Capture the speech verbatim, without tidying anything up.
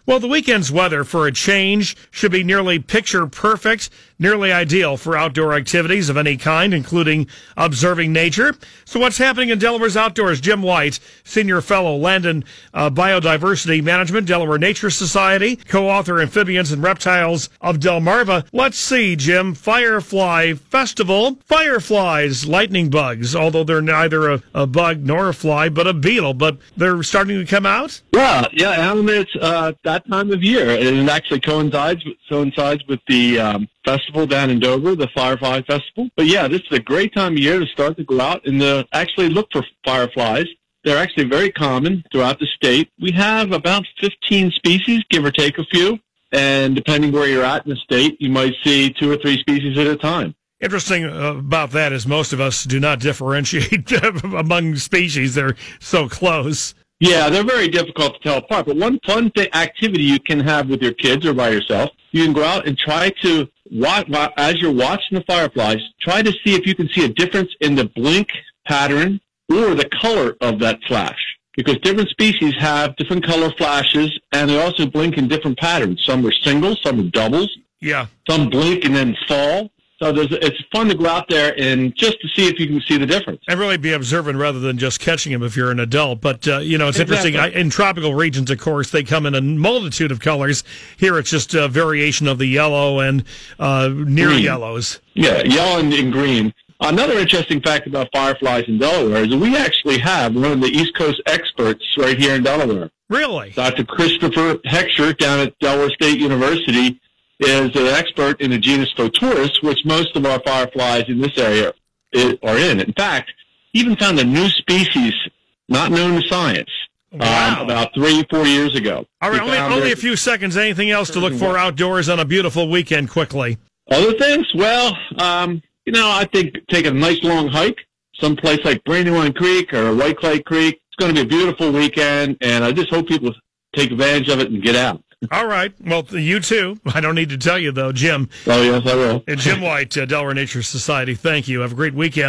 Well, the weekend's weather, for a change, should be nearly picture perfect, nearly ideal for outdoor activities of any kind, including observing nature. So what's happening in Delaware's outdoors? Jim White, Senior Fellow, Land and uh, Biodiversity Management, Delaware Nature Society, co-author Amphibians and Reptiles of Delmarva. Let's see, Jim. Firefly Festival. Fireflies, lightning bugs, although they're neither a, a bug nor a fly, but a beetle. But they're starting to come out? Well, yeah, Alan, it's uh, that time of year. It actually coincides, coincides with the um, festival down in Dover, the Firefly Festival. But yeah, this is a great time of year to start to go out and uh, actually look for fireflies. They're actually very common throughout the state. We have about fifteen species, give or take a few. And depending where you're at in the state, you might see two or three species at a time. Interesting about that is most of us do not differentiate among species. They're so close. Yeah, they're very difficult to tell apart. But one fun th- activity you can have with your kids or by yourself, you can go out and try to, watch, as you're watching the fireflies, try to see if you can see a difference in the blink pattern or the color of that flash. Because different species have different color flashes, and they also blink in different patterns. Some are singles, some are doubles. Yeah. Some blink and then fall. So there's, it's fun to go out there and just to see if you can see the difference. And really be observant rather than just catching them if you're an adult. But, uh, you know, it's exactly. interesting. I, in tropical regions, of course, they come in a multitude of colors. Here it's just a variation of the yellow and uh, near green. yellows. Yeah, yellow and, and green. Another interesting fact about fireflies in Delaware is that we actually have one of the East Coast experts right here in Delaware. Really? Doctor Christopher Heckscher down at Delaware State University is an expert in the genus Photorus, which most of our fireflies in this area are in. In fact, he even found a new species not known to science wow. um, about three, four years ago. All right, only, only a few seconds. Anything else to look for outdoors on a beautiful weekend quickly? Other things? Well, um, you know, I think take a nice long hike, someplace like Brandywine Creek or White Clay Creek. It's going to be a beautiful weekend, and I just hope people take advantage of it and get out. All right. Well, you too. I don't need to tell you, though, Jim. Oh, yes, I will. And Jim White, uh, Delaware Nature Society, thank you. Have a great weekend.